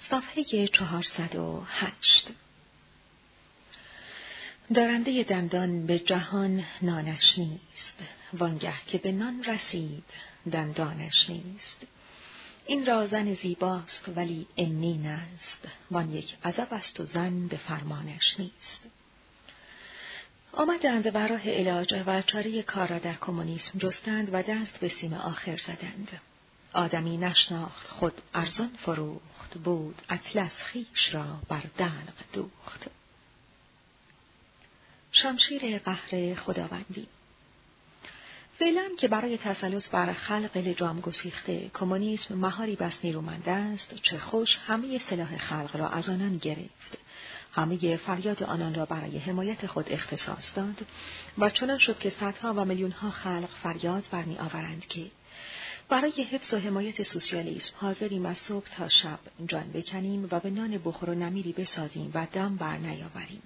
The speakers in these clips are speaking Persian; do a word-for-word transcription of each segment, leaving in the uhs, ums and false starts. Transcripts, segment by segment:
صفحه چهارصد و هشت. دارنده دندان به جهان نانش نیست، وانگه که به نان رسید دندانش نیست. این را زن زیباست ولی عنین است، وان یک عزب است و زن به فرمانش نیست. آمدند و راه علاج و چاره کار را در کمونیسم جستند و دست به سیم آخر زدند. آدمی نشناخت خود ارزان فروخت، بود اطلس خویش را بر دلق دوخت. شمشیر قهر خداوندی. فعلا که برای تسلط بر خلق لجام گسیخته کمونیسم مهاری بس نیرومند است، چه خوش همه سلاح خلق را از آنان گرفت، همه فریاد آنان را برای حمایت خود اختصاص داد و چنان شد که صدها و میلیونها خلق فریاد برمی آورند که برای حفظ و حمایت سوسیالیسم حاضریم از صبح تا شب جان بکنیم و به نان بخور و نمیری بسازیم و دم بر نیاوریم.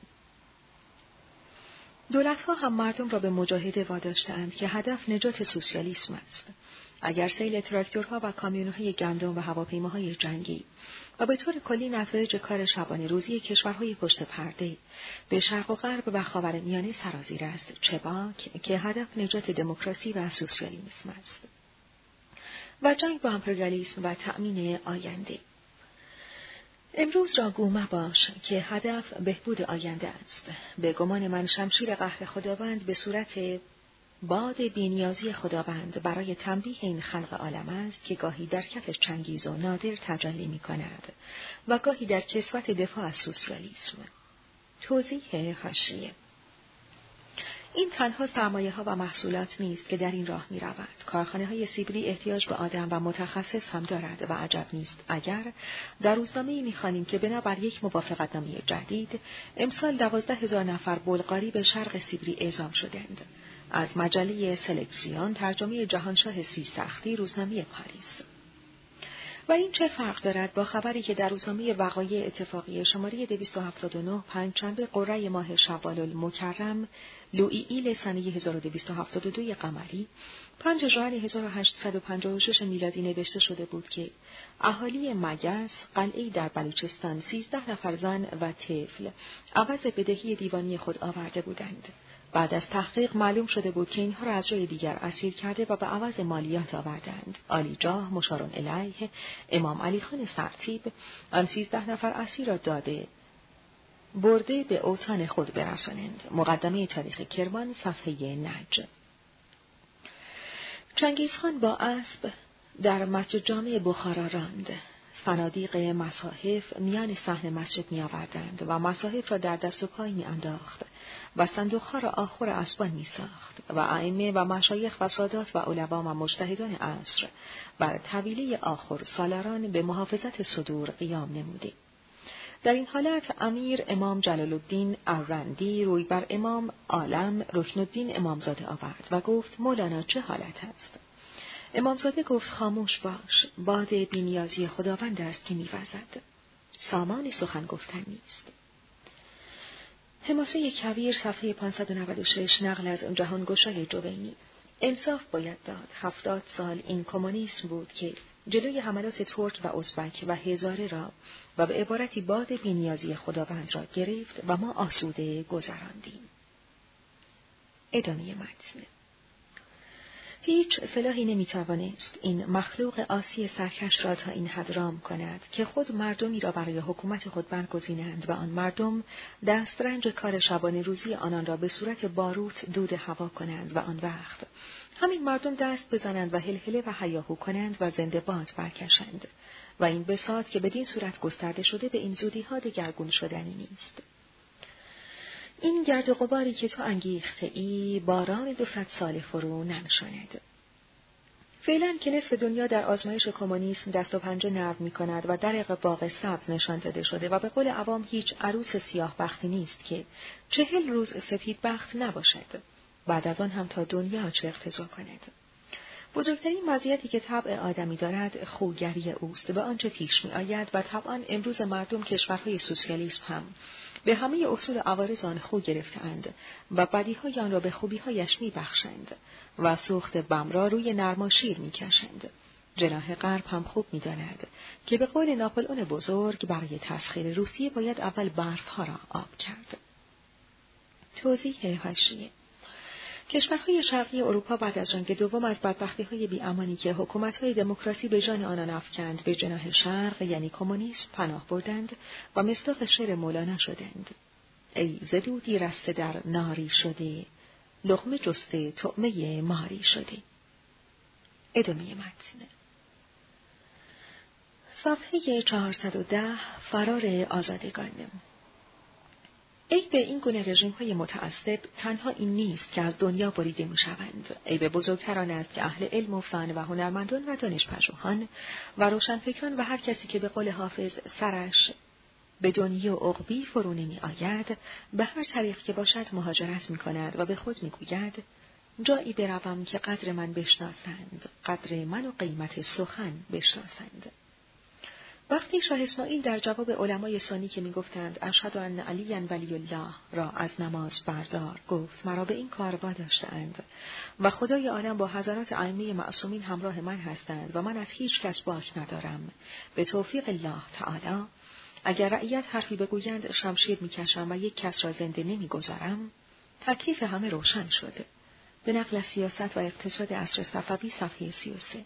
دولت‌ها هم مردم را به مجاهده واداشتند که هدف نجات سوسیالیسم است. اگر سیل تراکتورها و کامیون‌های گندم و هواپیماهای جنگی و به طور کلی نتایج کار شبانه روزی کشورهای پشت پرده به شرق و غرب و خاورمیانه سرازیر است، چه باک که هدف نجات دموکراسی و سوسیالیسم است. و جنگ با امپریالیسم و تأمین آینده. امروز را گو مباش که هدف بهبود آینده است. به گمان من شمشیر قهر خداوند به صورت باد بی‌نیازی خداوند برای تنبیه این خلق عالم است که گاهی در کف چنگیز و نادر تجلی می کند و گاهی در کسوت دفاع از سوسیالیسم. توضیح حاشیه: این تنها سرمایه ها و محصولات نیست که در این راه می رود. کارخانه های سیبری احتیاج به آدم و متخصص هم دارد و عجب نیست اگر در روزنامه‌ای می خوانیم که بنابر یک موافقتنامه جدید امسال دوازده هزار نفر بلغاری به شرق سیبری اعزام شدند. از مجله سلکسیون، ترجمه جهانشاه سیستختی، روزنامه پاریس. و این چه فرق دارد با خبری که در روزنامه وقایع اتفاقی شماره دویست و هفتاد و نه پنجشنبه قره ماه شوال المکرم لوئیل سنه هزار و دویست و هفتاد و دو قمری پنج ژوئن هزار و هشتصد و پنجاه و شش میلادی نوشته شده بود که اهالی مگس قلعه‌ای در بلوچستان سیزده نفر زن و طفل عوض بدهی دیوانی خود آورده بودند. بعد از تحقیق معلوم شده بود که اینها را از جای دیگر اسیر کرده و به عوض مالیات آوردند. عالی جاه مشار الیه امام علی خان سرتیب آن سیزده نفر اسیر را داده برده به اوطان خود برسانند. مقدمه تاریخ کرمان صفحه نج. چنگیزخان با اسب در مسجد جامع بخارا راند. صنادیق مصاحف میان صحن مسجد می آوردند و مصاحف را در دست و پای می انداخت و صندوقها را آخر اسبان می ساخت و ائمه و مشایخ و سادات و علما و مجتهدان عصر بر طویله آخر سالاران به محافظت صدور قیام نموده. در این حالت امیر امام جلال الدین الرندی روی بر امام عالم رکن الدین امامزاده آورد و گفت مولانا چه حالت است؟ امامزاده گفت خاموش باش، باد بی‌نیازی خداوند است که می‌وزد. سامان سخن گفتن نیست. حماسه کویر صفحه پانصد و نود و شش نقل از جهانگشای جوینی. انصاف باید داد. هفتاد سال این کمونیسم بود که جلوی حملات ترک و ازبک و هزاره را و به عبارتی باد بی‌نیازی خداوند را گرفت و ما آسوده گذراندیم. ادامه متن. هیچ سلاحی نمیتوانست این مخلوق عاصی سرکش را تا این حد رام کند که خود مردمی را برای حکومت خود برگزینند و آن مردم دسترنج کار شبانه روزی آنان را به صورت باروت دود هوا کنند و آن وقت همین مردم دست بزنند و هلهله و هیاهو کنند و زنده باد برکشند و این بساط که بدین صورت گسترده شده به این زودی ها دگرگون شدنی نیست. این گرد و غباری که تو انگیخته ای باران دو صد سال فرو ننشاند. فعلا که نصف دنیا در آزمایش کمونیسم دست و پنجه نرم می کند و درق باغ سبز نشان داده شده و به قول عوام هیچ عروس سیاه بختی نیست که چهل روز سفید بخت نباشد. بعد از آن هم تا دنیا چه اقتضا کند. بزرگترین مزیتی که طبع آدمی دارد خوگری اوست و آنچه پیش می آید و طبعا امروز مردم کشورهای سوسیالیسم هم به همه اصول عوارض آن خو گرفتند و بدیهای آن را به خوبیهایش می بخشند و سوخت بم را روی نرماشیر می کشند. جناح غرب هم خوب می‌داند که به قول ناپلئون بزرگ برای تسخیر روسیه باید اول برف‌ها را آب کرد. توضیح حاشیه: کشورهای شرقی اروپا بعد از جنگ دوم از بدبختی‌های بی‌امانی که حکومت‌های دموکراسی به جان آنان افکند به جناح شرق یعنی کمونیسم پناه بردند و مصداق شعر مولانا شدند: ای ز دودی رسته در ناری شده، لقمه جسته طعمه ماری شده. ادامه متن. صفحه چهارصد و ده. فرار آزادگان. عیب این گونه رژیم‌های متعصب تنها این نیست که از دنیا بریده می‌شوند. عیب بزرگتر آن است که اهل علم و فن و هنرمندان و دانش‌پژوهان و روشنفکران و هر کسی که به قول حافظ سرش به دنیا و عقبی فرو نمی‌آید، به هر طریق که باشد مهاجرت می‌کند و به خود می‌گوید جایی بروم که قدر من بشناسند، قدر من و قیمت سخن بشناسند. وقتی شاه اسماعیل در جواب علمای سنی که میگفتند اشهد ان علی ولی الله را از نماز بردار گفت مرا به این کار واداشته‌اند و خدای عالم با حضرات ائمه معصومین همراه من هستند و من از هیچ کس باک ندارم، به توفیق الله تعالی اگر رعیت حرفی بگویند شمشیر میکشم و یک کس را زنده نمیگذارم، تکلیف همه روشن شده. به نقل از سیاست و اقتصاد عصر صفوی صفحه سی و سه.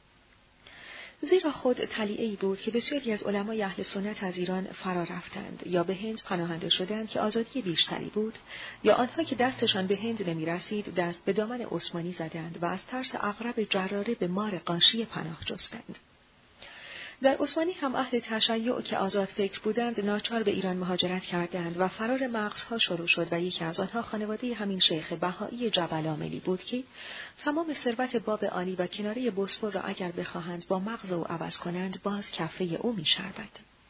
زیرا خود طلیعه‌ای بود که بسیاری از علمای اهل سنت از ایران فرار رفتند یا به هند پناهنده شدند که آزادی بیشتری بود، یا آنها که دستشان به هند نمی‌رسید دست به دامن عثمانی زدند و از ترس عقرب جراره به مار قاشی پناه جستند. در عثمانی هم اهل تشیع که آزاد فکر بودند ناچار به ایران مهاجرت کردند و فرار مغزها شروع شد و یکی از آنها خانواده همین شیخ بهایی جبل عاملی بود که تمام ثروت باب عالی و کناره بوسفور را اگر بخواهند با مغز او عوض کنند باز کفه او می‌شربد.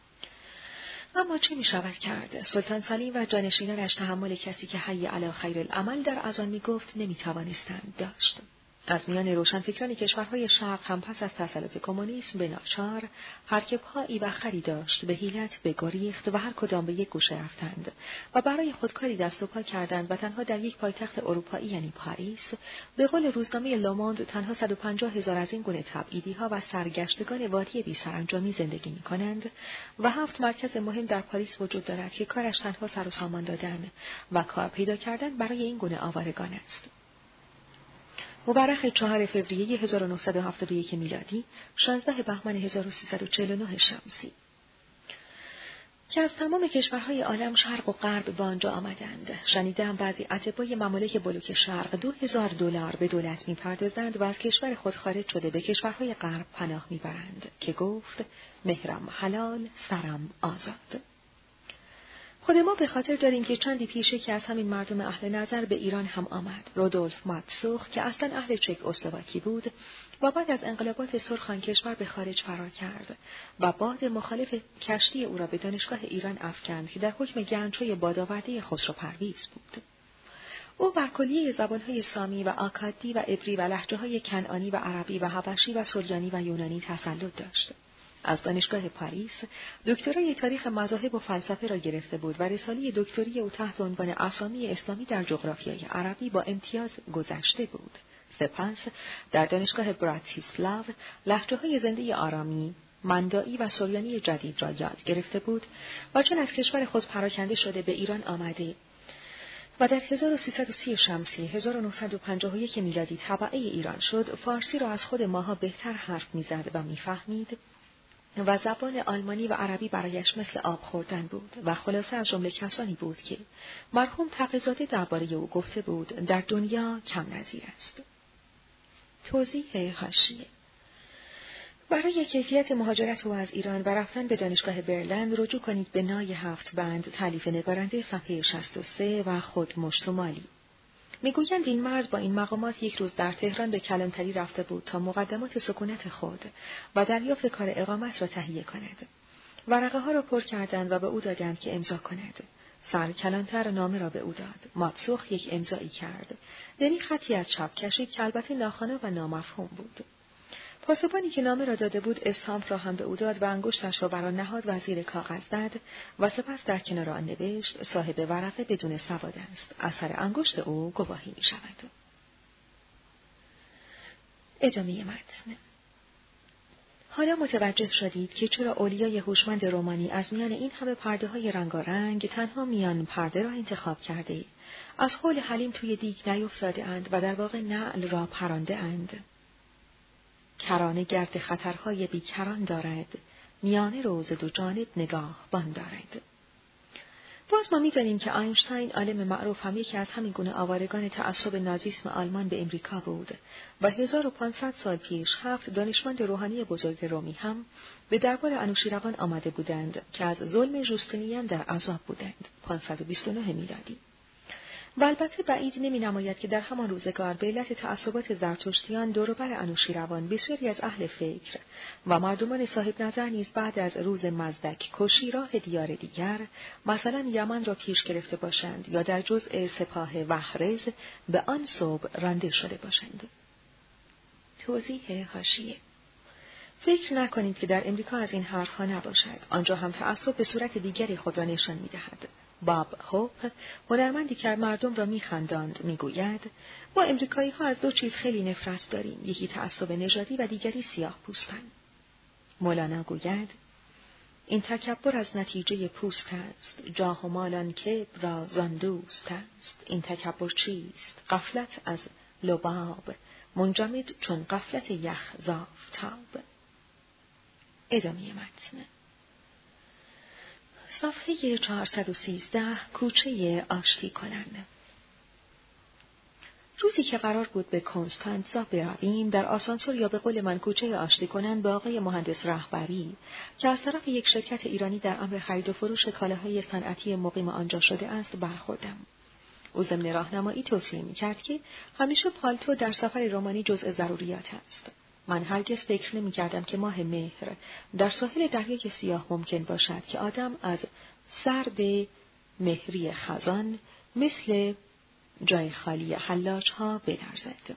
اما چه می شود کرد؟ سلطان سلیم و جانشینانش تحمل کسی که حی علی خیر العمل در اذان می گفت نمی توانستند داشت. از میان روشنفکران کشورهای شرق هم پس از تسلط کمونیسم به ناچار حرکب‌هایی و خری داشت به حیلت بگریخت و هر کدام به یک گوشه رفتند و برای خودکاری دست و پا کردند و تنها در یک پایتخت اروپایی یعنی پاریس به قول روزنامه لوموند تنها صد و پنجاه هزار از این گونه تبعیدی‌ها و سرگشتگان وادی بی سرانجامی زندگی می‌کنند و هفت مرکز مهم در پاریس وجود دارد که کارش تنها سر و سامان دادن و کار پیدا کردن برای این گونه آوارگان است. مورخ چهارم فوریه هزار و نهصد و هفتاد و یک میلادی، شانزدهم بهمن هزار و سیصد و چهل و نه شمسی، که از تمام کشورهای عالم شرق و غرب به آنجا آمدند. شنیدم بعضی اتباع ممالک بلوک شرق دو هزار دلار به دولت می‌پردازند و از کشور خود خارج شده به کشورهای غرب پناه می‌برند که گفت مهرم حلال سرم آزاد. خود ما به خاطر داریم که چندی پیش که از همین مردم اهل نظر به ایران هم آمد، رودولف ماتسوخ که اصلا اهل چک اسلواکی بود و بعد از انقلابات سرخان کشور به خارج فرار کرد و باد مخالف کشتی او را به دانشگاه ایران افکند که در حکم گنجوی بادآورده خسرو پرویز بود. او بر کلیه زبانهای سامی و آکادی و عبری و لهجه‌های کنعانی و عربی و حبشی و سریانی و یونانی تسلط داشت. از دانشگاه پاریس دکترای تاریخ مذاهب و فلسفه را گرفته بود و رساله دکتری او تحت عنوان اسامی اسلامی در جغرافیای عربی با امتیاز گذشته بود. سپس در دانشگاه براتیسلاو لهجه‌های زنده آرامی، مندایی و سریانی جدید را یاد گرفته بود و چون از کشور خود پراکنده شده به ایران آمده و در هزار و سیصد و سی شمسی هزار و نهصد و پنجاه و یک میلادی تبعه ایران شد، فارسی را از خود ماها بهتر حرف می‌زد و می‌فهمید و زبان آلمانی و عربی برایش مثل آب خوردن بود و خلاصه از جمله کسانی بود که مرحوم تقی‌زاده درباره او گفته بود در دنیا کم نظیر است. توضیح حاشیه: برای کیفیت مهاجرت او از ایران و رفتن به دانشگاه برلین رجوع کنید به نای هفت بند تالیف نگارنده صفحه شصت و سه و خود مشتمالی. میگویند این مرد با این مقامات یک روز در تهران به کلانتری رفته بود تا مقدمات سکونت خود و دریافت کار اقامت را تهیه کند. ورقه ها را پر کردند و به او دادند که امضا کند. سر کلانتر نامه را به او داد. ماتسوخ یک امضایی کرد. یعنی خطی از چاپ کشید که البته ناخوانا و نامفهوم بود. پاسبانی که نامه را داده بود استامپ را هم به او داد و انگشتش را بر آن نهاد و زیر کاغذ زد و سپس در کنار آن نوشت صاحب ورقه بدون سواد است. اثر انگشت او گواهی می شود. ادامه متن. حالا متوجه شدید که چرا اولیای هوشمند رومانی از میان این همه پرده‌های رنگارنگ تنها میان پرده را انتخاب کرده، از حول حلیم توی دیگ نیفتاده اند و در واقع نعل را پرانده اند. کرانه گرد خطرهای بیکران دارد، میانه روز دو جانب نگاه بان دارد. باز ما می‌دانیم که آینشتاین عالم معروف هم یکی از همین گونه آوارگان تعصب نازیسم آلمان به امریکا بود و هزار و پانصد سال پیش هفت دانشمند روحانی بزرگ رومی هم به دربار انوشیروان آمده بودند که از ظلم ژوستینیان در عذاب بودند. پانصد و بیست و نه میلادی. و البته بعید نمی‌نماید که در همان روزگار به علت تعصبات زرتشتیان دوروبر انوشیروان بسیاری از اهل فکر و مردمان صاحب نظر نیز بعد از روز مزدک کشی راه دیار دیگر، مثلا یمن را پیش گرفته باشند یا در جزء سپاه وهرز به آن صوب رانده شده باشند. توضیح حاشیه: فکر نکنید که در امریکا از این حرفها نباشد. آنجا هم تعصب به صورت دیگری خود را نشان می‌دهد. باب هوپ، هنرمندی که مردم را می‌خنداند، می‌گوید ما امریکایی‌ها از دو چیز خیلی نفرت داریم، یکی تعصب نژادی و دیگری سیاه پوستن. مولانا گوید این تکبر از نتیجه پوست است، جاه و مال آن کبر را زان دوست است. این تکبر چیست؟ غفلت از لباب، منجمد چون غفلت یخ ز آفتاب. ادامه متن. صفحه چهارصد و سیزده، کوچه آشتی کنن. روزی که قرار بود به کنستانتزا برویم، در آسانسور یا به قول من کوچه آشتی کنن با آقای مهندس رهبری که از طرف یک شرکت ایرانی در امر خرید و فروش کالاهای صنعتی مقیم آنجا شده است برخوردم. او ضمن راهنمایی توصیه می‌کرد که همیشه پالتو در سفر رومانی جزء ضروریات است. من هرگز فکر نمی کردم که ماه مهر در ساحل دریای سیاه ممکن باشد که آدم از سرد مهری خزان مثل جای خالی حلاج ها بلرزد.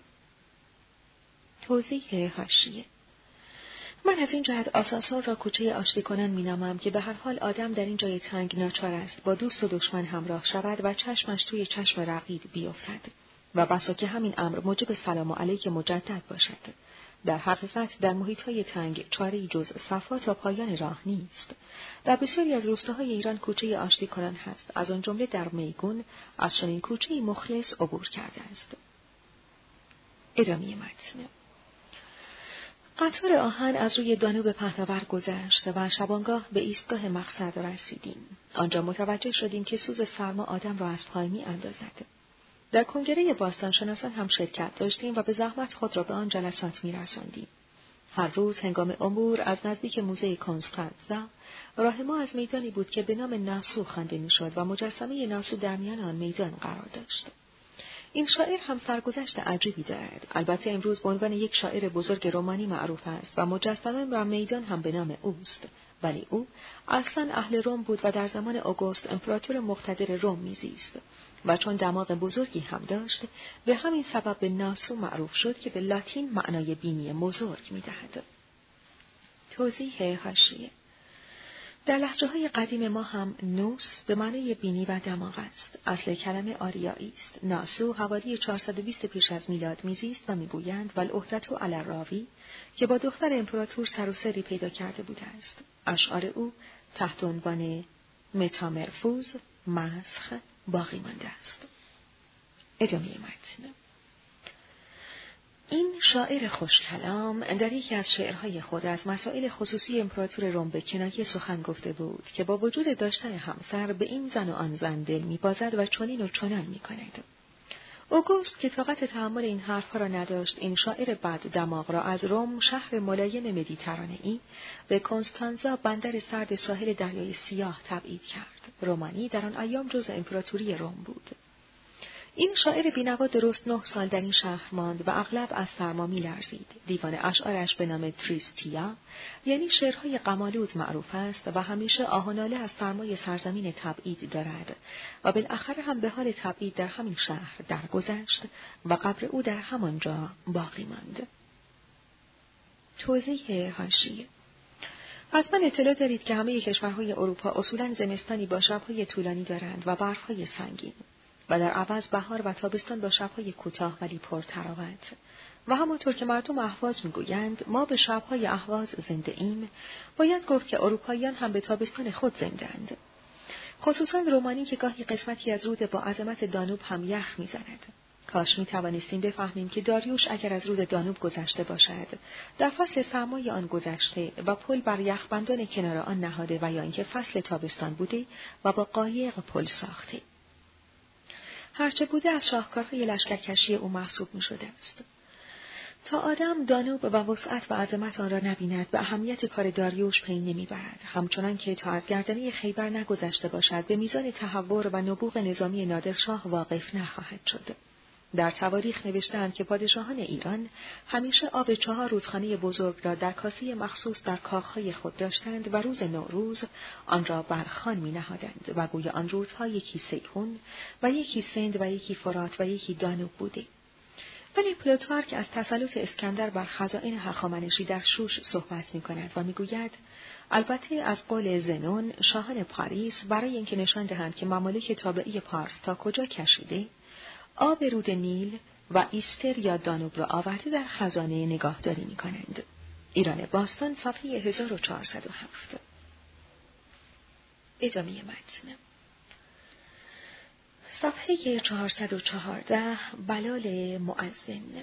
توضیح حاشیه: من از این جهت آسانسور را کوچه آشتی کنن می نامم که به هر حال آدم در این جای تنگ ناچار است با دوست و دشمن همراه شود و چشمش توی چشم رقیب بیفتد و بسا که همین امر موجب سلام علیک مجدد باشد. در حقیقت در محیط‌های تنگ چاره‌ای جز صفا تا پایان راه نیست. در بسیاری از روستاهای ایران کوچه آشتی کنان هست، از آن جمله در میگون از چنین کوچه‌ای مخلص عبور کرده است. ادامه متن. قطار آهن از روی دانوب پهناور گذشت و شبانگاه به ایستگاه مقصد رسیدیم. آنجا متوجه شدیم که سوز سرما آدم را از پای می اندازد. در کنگره باستانشناسان هم شرکت داشتیم و به زحمت خود را به آن جلسات می رساندیم. هر روز هنگام عبور از نزدیک موزه کنستانتزا، راه ما از میدانی بود که به نام ناسو خوانده می شد و مجسمه ناسو در میان آن میدان قرار داشت. این شاعر هم سرگذشت عجیبی دارد. البته امروز به عنوان یک شاعر بزرگ رومانی معروف است و مجسمه و میدان هم به نام اوست. ولی او اصلا اهل روم بود و در زمان اوگوست امپراتور مقتدر روم میزیست و چون دماغ بزرگی هم داشت به همین سبب به ناسو معروف شد که به لاتین معنای بینی بزرگ میدهد. توضیح حاشیه: در لهجه‌های قدیم ما هم نوس به معنای بینی و دماغ است. اصل کلمه آریایی است. ناسو حوالی چهارصد و بیست پیش از میلاد میزیست و میگویند والعهدة علی الراوی که با دختر امپراتور سر و سری پیدا کرده بوده است. اشعار او تحت عنوان متامرفوز، مسخ باقی مانده است. ادامه متن. این شاعر خوشکلام در یکی از شعرهای خود از مسائل خصوصی امپراتور روم به کنایه سخن گفته بود که با وجود داشتن همسر به این زن و آن زن دل می‌بازد و چنین و چنان می‌کند. اوگوست که طاقت تحمل این حرفها را نداشت، این شاعر بد دماغ را از روم، شهر ملایم مدیترانه‌ای، به کنستانزا، بندر سرد ساحل دریای سیاه تبعید کرد. رومانی در آن ایام جزء امپراتوری روم بود. این شاعر بی‌نوا درست نه سال در این شهر ماند و اغلب از سرما می‌لرزید. دیوان اشعارش به نام تریستیا، یعنی شعرهای غم‌آلود معروف است و همیشه آه و ناله از سرمای سرزمین تبعید دارد و بالاخره هم به حال تبعید در همین شهر درگذشت و قبر او در همانجا باقی ماند. توضیح حاشیه: حتما اطلاع دارید که همه کشورهای اروپا اصولاً زمستانی با شب‌های طولانی دارند و برف‌های سنگین و در عوض بهار و تابستان با شب‌های کوتاه ولی پرتراوت. و همانطور که مردم اهواز میگویند ما به شبهای اهواز زنده ایم، باید گفت که اروپاییان هم به تابستان خود زنده اند. خصوصا رومانی که گاهی قسمتی از رود با عظمت دانوب هم یخ میزند. کاش می توانستیم بفهمیم که داریوش اگر از رود دانوب گذشته باشد، در فصل سرمای آن گذشته و پل بر یخبندان کنار آن نهاده و یا اینکه فصل تابستان بوده و با قایق پل ساخته. هرچه بوده از شاهکارهای لشکرکشی او محسوب می شده است. تا آدم دانوب و وسعت و عظمت آن را نبیند به اهمیت کار داریوش پی نمیبرد، همچنان که تا از گردنه خیبر نگذشته باشد به میزان تحور و نبوغ نظامی نادرشاه واقف نخواهد شد. در تواریخ نوشته‌اند که پادشاهان ایران همیشه آب چهار رودخانه بزرگ را در کاسه مخصوص در کاخهای خود داشتند و روز نوروز آن را بر خوان می‌نهادند و گویا آن رودها یکی سیحون و یکی سند و یکی فرات و یکی دانوب بوده. ولی پلوتارک از تسلط اسکندر بر خزائن هخامنشی در شوش صحبت می‌کند و می‌گوید البته از قول زنون شاهان پاریس برای اینکه نشان دهند که ممالک تابعی پارس تا کجا کشیده، آب رود نیل و ایستر یا دانوب را آورده در خزانه نگاهداری می‌کنند. ایران باستان صفحه هزار و چهارصد و هفت. ادامه متن. صفحه چهارصد و چهارده. بلال مؤذن.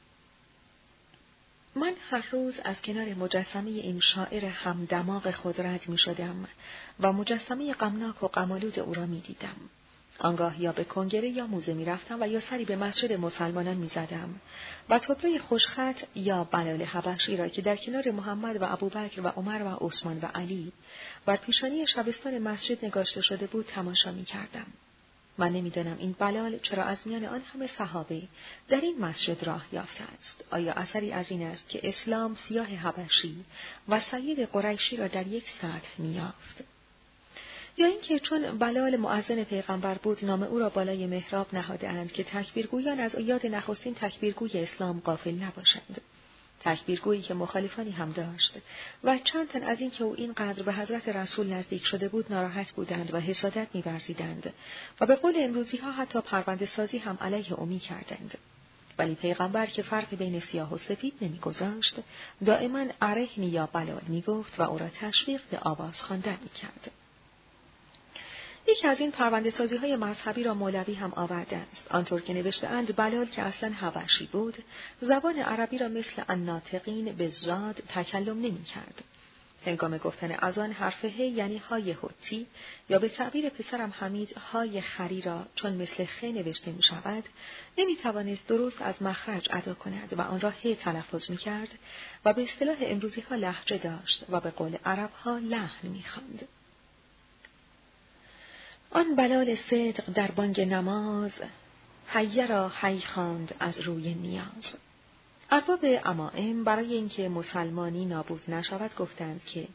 من هر روز از کنار مجسمه این شاعر همدماغ خود رد می شدم و مجسمه غمناک و غم‌آلود او را می دیدم. آنگاه یا به کنگره یا موزه می رفتم و یا سری به مسجد مسلمانان می زدم و طبله خوشخط یا بلال حبشی را که در کنار محمد و ابوبکر و عمر و عثمان و علی بر پیشانی شبستان مسجد نگاشته شده بود تماشا می کردم. من نمی‌دانم این بلال چرا از میان آن همه صحابه در این مسجد راه یافته است. آیا اثری از این است که اسلام سیاه حبشی و سید قریشی را در یک سطح می‌یافت؟ یا اینکه چون بلال مؤذن پیغمبر بود نام او را بالای محراب نهاده‌اند که تکبیرگویان از یاد نخستین تکبیرگوی اسلام غافل نباشند؟ تکبیرگویی که مخالفانی هم داشت و چند تن از این که او اینقدر به حضرت رسول نزدیک شده بود ناراحت بودند و حسادت می‌ورزیدند و به قول امروزی ها حتی پرونده سازی هم علیه او می‌کردند. ولی پیغمبر که فرق بین سیاه و سفید نمی‌گذاشت، دائما ارحنی یا بلال می‌گفت و او را تشویق به آواز خواندن می‌کرد. یکی از این پرونده سازی های مذهبی را مولوی هم آورده است. آنطور که نوشته اند بلال که اصلا حبشی بود، زبان عربی را مثل الناطقین به زاد تکلم نمی کرد. هنگام گفتن از آن حرف ه یعنی های حتی یا به تعبیر پسرم حمید های خری را چون مثل خ نوشته می شود، نمی توانست درست از مخرج ادا کند و آن را ه تلفظ می کرد و به اصطلاح امروزی ها لهجه داشت و به قول عرب ها لحن می خواند. آن بلال صدق در بانگ نماز، حی را حی خواند از روی نیاز. ارباب عمائم برای اینکه مسلمانی نابود نشود گفتند که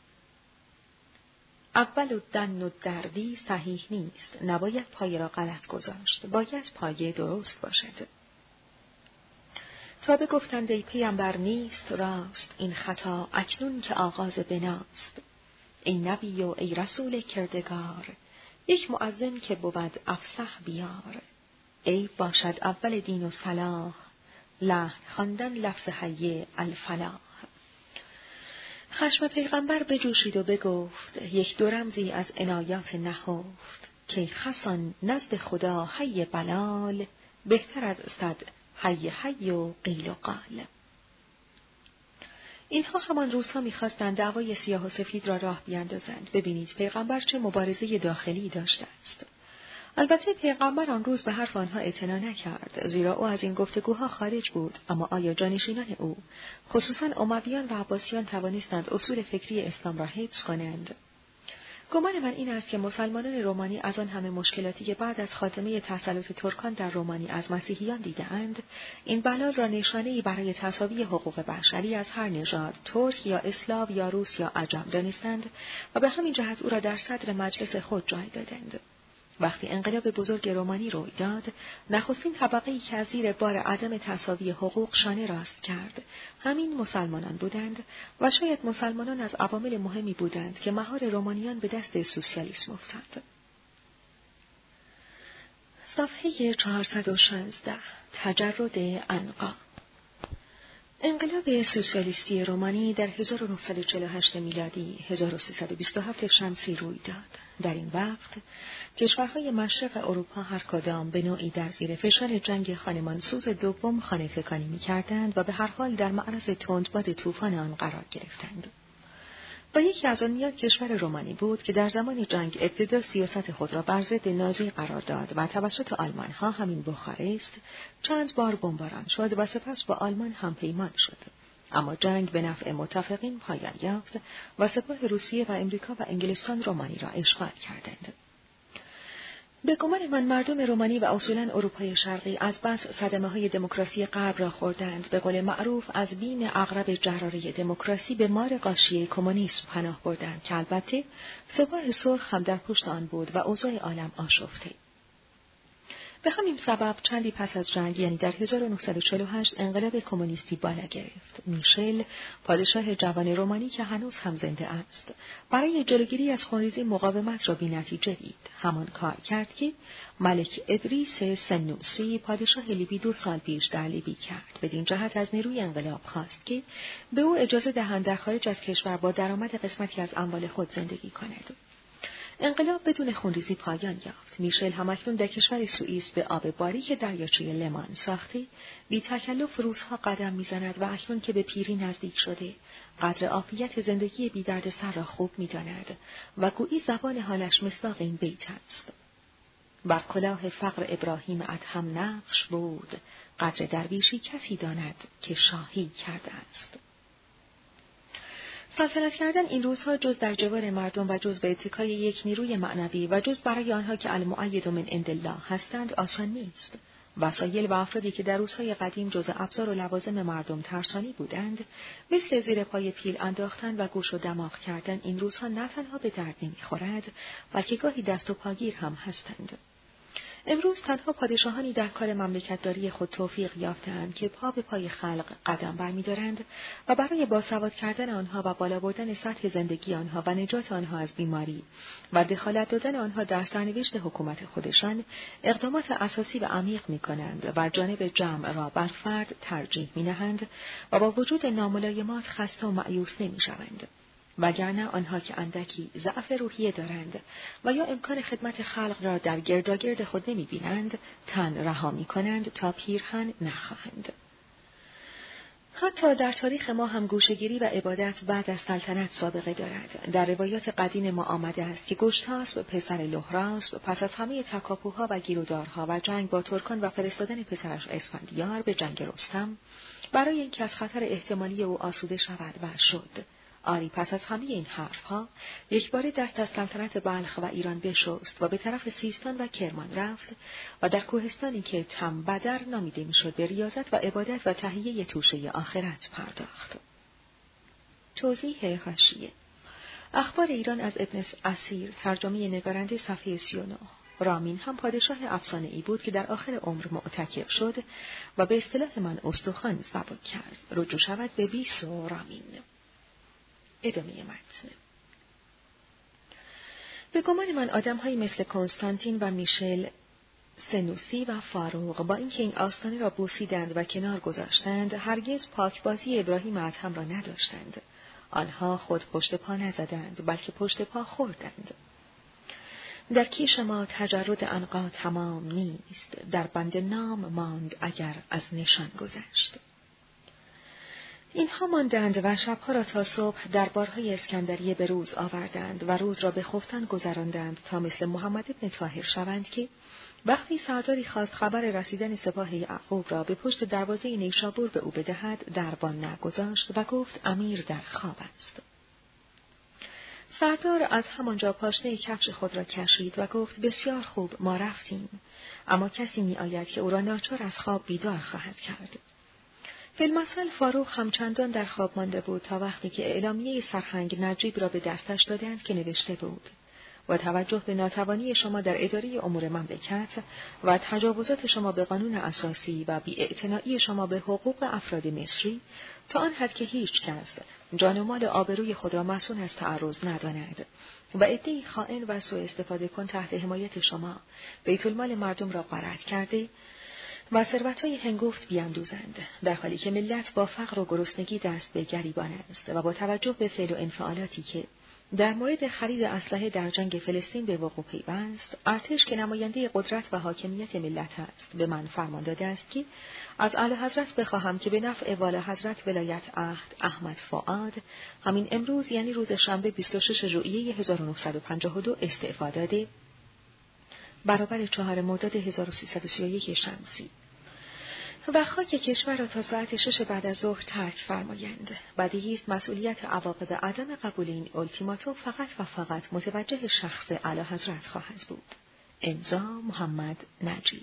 اول و دن و دردی صحیح نیست، نباید پایه را غلط گذاشت، باید پایه درست باشد. تا بگفتند ای پیامبر نیست راست این خطا اکنون که آغاز بناست. ای نبی و ای رسول کردگار، یک مؤذن که بود افصح بیار. ای باشد اول دین و صلاح، لحن خواندن لفظ حی الفلاح. خشم پیغمبر بجوشید و بگفت یک دو رمزی از عنایات نهفت، که خسان نزد خدا حی بلال، بهتر از صد حی حی و قیل و قال. اینها همان روزها می‌خواستند دعوای سیاه و سفید را راه بیاندازند. ببینید پیغمبر چه مبارزه داخلی داشته است. البته پیغمبر آن روز به حرف آنها اعتنا نکرد، زیرا او از این گفتگوها خارج بود، اما آیا جانشینان او، خصوصاً امویان و عباسیان توانستند اصول فکری اسلام را حفظ کنند؟ گمان من این است که مسلمانان رومانی از آن همه مشکلاتی که بعد از خاتمه تسلط ترکان در رومانی از مسیحیان دیده‌اند، این بلال را نشانه‌ای برای تساوی حقوق بشری از هر نژاد، ترک یا اسلاو یا روس یا عجم دانستند و به همین جهت او را در صدر مجلس خود جای دادند. وقتی انقلاب بزرگ رومانی روی داد، نخستین طبقه‌ای که از زیر بار عدم تساوی حقوق شانه راست کرد، همین مسلمانان بودند و شاید مسلمانان از عوامل مهمی بودند که مهار رومانیان به دست سوسیالیسم افتاد. صفحه چهارصد و شانزده. تجرد عنقا. انقلاب سوسیالیستی رومانی در هزار و نهصد و چهل و هشت میلادی هزار و سیصد و بیست و هفت شمسی روی داد. در این وقت کشورهای مشرق اروپا هر کدام به نوعی در زیر فشار جنگ خانمانسوز دوم خانه تکانی می‌کردند و به هر حال در معرض تندباد طوفان آن قرار گرفتند. و یکی از آن میان کشور رومانی بود که در زمان جنگ ابتدا سیاست خود را بر ضد نازی قرار داد و توسط آلمان‌ها همین بخارست چند بار بمباران شد و سپس با آلمان هم پیمان شد. اما جنگ به نفع متفقین پایان یافت و سپاه روسیه و امریکا و انگلستان رومانی را اشغال کردند. به گمان من مردم رومانی و اصولاً اروپای شرقی از بس صدمه‌های دموکراسی غرب را خوردند، به قول معروف از بیم عقرب جراره دموکراسی به مار غاشیه کمونیسم پناه بردند که البته سپاه سرخ هم در پشت آن بود و اوضاع عالم آشفته. به همین سبب چندی پس از جنگ، یعنی در هزار و نهصد و چهل و هشت، انقلاب کمونیستی بالا گرفت. میشل، پادشاه جوان رومانی که هنوز هم زنده است، برای جلوگیری از خونریزی مقاومت را بی‌نتیجه دید. همان کار کرد که ملک ادریس سنوسی، پادشاه لیبی، دو سال پیش در لیبی کرد. بدین جهت از نیروی انقلاب خواست که به او اجازه دهند در خارج از کشور با درآمد قسمتی از اموال خود زندگی کند. انقلاب بدون خونریزی پایان یافت. میشل همکنون در کشور سوئیس به آب باریک دریاچه لمان ساخته بی تکلف روزها قدم میزند و اکنون که به پیری نزدیک شده قدر عافیت زندگی بی درد سر را خوب میداند و گویی زبان حالش مصداق این بیت است: بر کلاه فقر ابراهیم ادهم نقش بود، قدر درویشی کسی داند که شاهی کرده است. سلطنت کردن این روزها جز در جوار مردم و جز به اتکای یک نیروی معنوی و جز برای آنها که المؤید من عند الله هستند آسان نیست. وسایل و افرادی که در روزهای قدیم جز ابزار و لوازم مردم ترسانی بودند، مثل زیر پای پیل انداختن و گوش و دماغ کردن این روزها نه تنها به درد نمیخورد، بلکه گاهی دست و پاگیر هم هستند. امروز تنها پادشاهانی در کار مملکتداری خود توفیق یافتند که پا به پای خلق قدم برمی‌دارند و برای باسواد کردن آنها و بالا بردن سطح زندگی آنها و نجات آنها از بیماری و دخالت دادن آنها در سرنوشت حکومت خودشان اقدامات اساسی و عمیق می‌کنند و جانب جمع را بر فرد ترجیح می‌نهند و با وجود ناملایمات خسته و مایوس نمی‌شوند. وگرنه آنها که اندکی ضعف روحیه دارند و یا امکان خدمت خلق را در گرداگرد خود نمی بینند، تن رها می کنند تا پیرهن نخواهند. حتی در تاریخ ما هم گوشه‌گیری و عبادت بعد از سلطنت سابقه دارد. در روایات قدیم ما آمده است که گشتاسب پسر لهراسب پس از همه تکاپوها و گیرودارها و جنگ با ترکان و فرستادن پسرش اسفندیار به جنگ رستم، برای اینکه از خطر احتمالی او آسوده شود و شد. آری پس از همه این حرفها یک بار دست از سلطنت بلخ و ایران بشست و به طرف سیستان و کرمان رفت و در کوهستانی که تنبدر نامیده میشد به ریاضت و عبادت و تهیه توشه آخرت پرداخت. توضیح حاشیه: اخبار ایران از ابن اسیر، ترجمه نگارنده، صفحه سی و نه. رامین هم پادشاه افسانه‌ای بود که در آخر عمر معتکف شد و به اصطلاح من استخوان سبک کرد. رجوع شود به بیس و رامین. ادامه متن. به گمان من آدم‌هایی مثل کنستانتین و میشل سنوسی و فاروق با اینکه این آستانه را بوسیدند و کنار گذاشتند، هرگز پاکبازی ابراهیم ادهم را نداشتند. آنها خود پشت پا نزدند، بلکه پشت پا خوردند. در کیش ما تجرد عنقا تمام نیست، در بند نام ماند اگر از نشان گذشت. اینها ماندند و شبها را تا صبح در بارهای اسکندریه به روز آوردند و روز را به خفتن گذراندند تا مثل محمد ابن طاهر شوند که وقتی سرداری خواست خبر رسیدن سپاه یعقوب را به پشت دروازه نیشابور به او بدهد، دربان نگذاشت و گفت امیر در خواب است. سردار از همانجا پاشنه کفش خود را کشید و گفت بسیار خوب، ما رفتیم، اما کسی می آید که او را ناچار از خواب بیدار خواهد کرد. فی‌المثل فاروق همچندان در خواب مانده بود تا وقتی که اعلامیه سرهنگ نجیب را به دستش دادند که نوشته بود: با توجه به ناتوانی شما در اداره امور مملکت و تجاوزات شما به قانون اساسی و بی‌اعتنایی شما به حقوق افراد مصری، تا آن حد که هیچ کس جان و مال آبروی خود را مسئول از تعرض نداند و عده‌ای خائن و سوء استفاده کن تحت حمایت شما بیت المال مردم را غارت کرده، و ثروت‌های هنگفت بیندوزند، در حالی که ملت با فقر و گرسنگی دست به گریبان است و با توجه به فعل و انفعالاتی که در مورد خرید اسلحه در جنگ فلسطین به وقوع پیوست، ارتش که نماینده قدرت و حاکمیت ملت است به من فرمان داده است که از اعلیحضرت بخواهم که به نفع والا حضرت ولایت عهد احمد فؤاد همین امروز یعنی روز شنبه بیست و شش ژوئیه هزار و نهصد و پنجاه و دو استعفا داده، برابر چهار مرداد هزار و سیصد و سی و یک شمسی، و خاک کشور را تا ساعت شش بعد از ظهر ترک فرمایند. بدیهی است مسئولیت عواقب عدم قبول این التیماتوم فقط و فقط متوجه شخص اعلیحضرت خواهد بود. امضا محمد نجیب.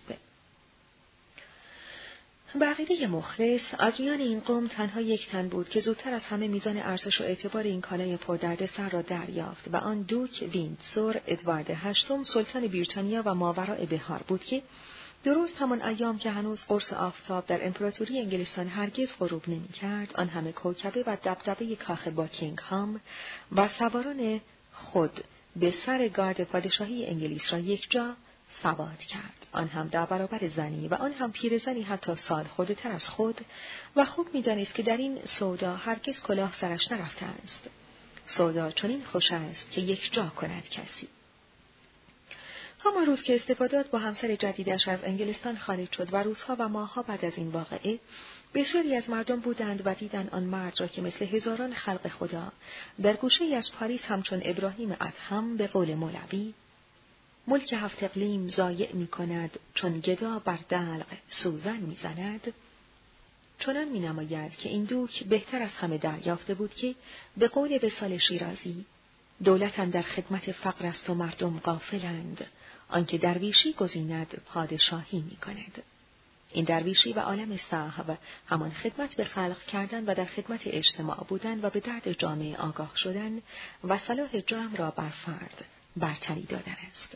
به عقیده مخلص، از میان این قوم تنها یک تن بود که زودتر از همه میزان ارزش و اعتبار این کالای پردردسر را دریافت و آن دوک ویندسور ادوارد هشتم سلطان بریتانیا و ماوراء بحار بود که درست همان ایام که هنوز قرص آفتاب در امپراتوری انگلستان هرگز غروب نمی‌کرد، آن همه کوکبه و دبدبه کاخ باکینگهام و سواران خود به سر گارد پادشاهی انگلیس را یک جا سواد کرد، آن هم در برابر زنی و آن هم پیرزنی حتی سال خودتر از خود، و خوب می‌دانست که در این سودا هرگز کلاه سرش نرفته است. سودا چنین خوش است که یک جا کند کسی. همان روز که استفادات با همسر جدیدش از انگلستان خارج شد و روزها و ماهها بعد از این واقعه، بسیاری از مردم بودند و دیدند آن مرد را که مثل هزاران خلق خدا در گوشه‌ای از پاریس همچون ابراهیم ادهم به قول مولوی ملک هفت اقلیم ضایع می کند چون گدا بر دلق سوزن می زند، چنان می نماید که این دوک بهتر از همه دریافته بود که به قول وصال شیرازی دولت اندر خدمت فقر است و مردم غافلند، آنکه درویشی گزیند پادشاهی می کند. این درویشی و عالم صحو همان خدمت به خلق کردن و در خدمت اجتماع بودن و به درد جامعه آگاه شدن و صلاح جمع را بر فرد برتری دادن است.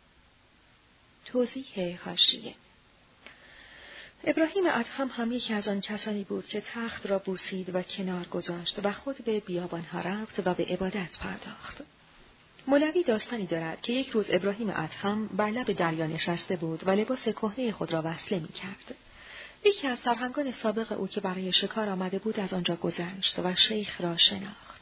توضیح حاشیه: ابراهیم ادهم هم یکی از آن کسانی بود که تخت را بوسید و کنار گذاشت و خود به بیابانها رفت و به عبادت پرداخت. مولوی داستانی دارد که یک روز ابراهیم ادهم بر لب دریا نشسته بود و لباس کهنه خود را وصله می کرد. یکی از سرهنگان سابق او که برای شکار آمده بود از آنجا گذشت و شیخ را شناخت.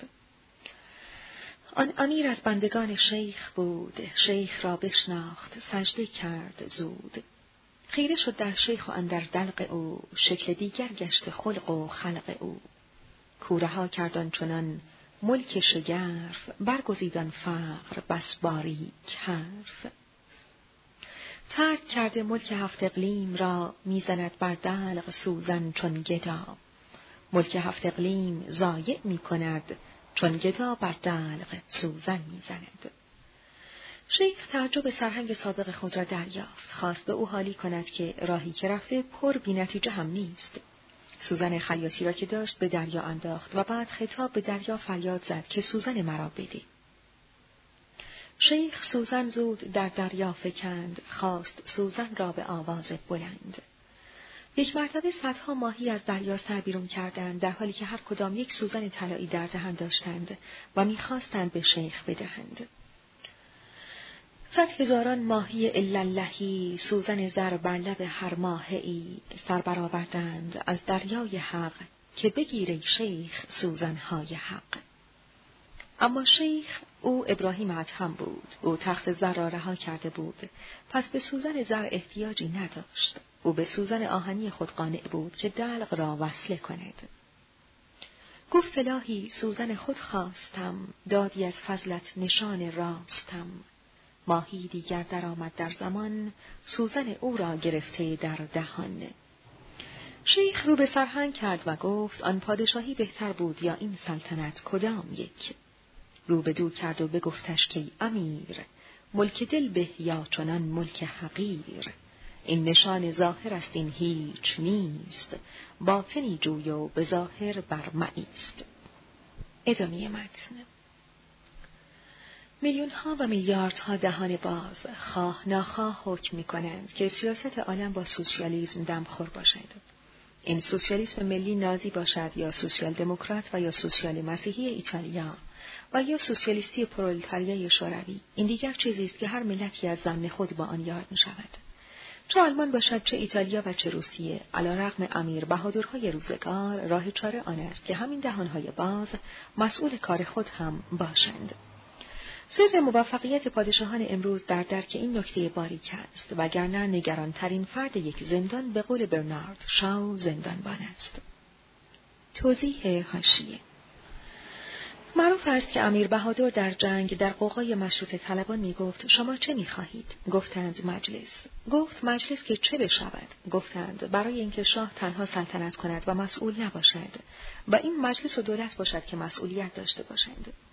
آن امیر از بندگان شیخ بود، شیخ را بشناخت، سجده کرد زود. خیره شد در شیخ و اندر دلق او، شکل دیگر گشت خلق و خلق او. کوره ها کردن چنان ملک شگرف، برگزیدن فقر بس باریک حرف. ترک کرده ملک هفت اقلیم را، میزند بر دلق سوزن چون گدا. ملک هفت اقلیم ضایع می کند، چون گدا بر دلق سوزن میزند. شیخ تعجب سرهنگ سابق خود را دریافت، خواست به او حالی کند که راهی که رفته پر بی نتیجه هم نیست. سوزن خیاطی را که داشت به دریا انداخت و بعد خطاب به دریا فریاد زد که سوزن مرا بده. شیخ سوزن زود در دریا فکند، خواست سوزن را به آواز بلند. یک مرتبه صدها ماهی از دریا سر بیرون کردند، در حالی که هر کدام یک سوزن طلایی در دهن داشتند و می‌خواستند به شیخ بدهند. صد هزاران ماهی اللهی، سوزن زر بر لب هر ماهی، سر برآوردند از دریای حق که بگیره شیخ سوزنهای حق. اما شیخ او ابراهیم ادهم بود، او تخت زر را رها کرده بود، پس به سوزن زر احتیاجی نداشت. او به سوزن آهنی خود قانع بود که دلق را وصله کند. گفت الهی سوزن خود خواستم، دادی از فضلت نشان راستم. ماهی دیگر در آمد در زمان، سوزن او را گرفته در دهان. شیخ رو به سرهنگ کرد و گفت آن پادشاهی بهتر بود یا این سلطنت کدام یک؟ رو به دو کرد و بگفتش که امیر، ملک دل به یا چنان ملک حقیر. این نشان ظاهر است این هیچ نیست، باطنی جوی و به ظاهر برمعی است. ادامه متن. میلیون ها و میلیاردها دهان باز خواه ناخواه حکم می کنند که سیاست عالم با سوسیالیسم دمخور باشد. این سوسیالیسم ملی نازی باشد یا سوسیال دموکرات و یا سوسیال مسیحی ایتالیا و یا سوسیالیستی پرولتاریای شوروی، این دیگر چیزی است که هر ملتی از ضمن خود با آن یار می شود. چه آلمان باشد چه ایتالیا و چه روسیه، علیرغم امیر بهادرهای روزگار راه چاره آن است که همین دهانهای باز مسئول کار خود هم باشند. سر موفقیت پادشاهان امروز در درک این نکته باریک است، وگرنه نگرانترین فرد یک زندان به قول برنارد شاو زندانبان است. توضیح حاشیه: معروف است که امیر بهادر در جنگ در قوقای مشروطه طلبان می گفت شما چه می خواهید؟ گفتند مجلس. گفت مجلس که چه بشود؟ گفتند برای اینکه شاه تنها سلطنت کند و مسئول نباشد و این مجلس و دولت باشد که مسئولیت داشته باشند.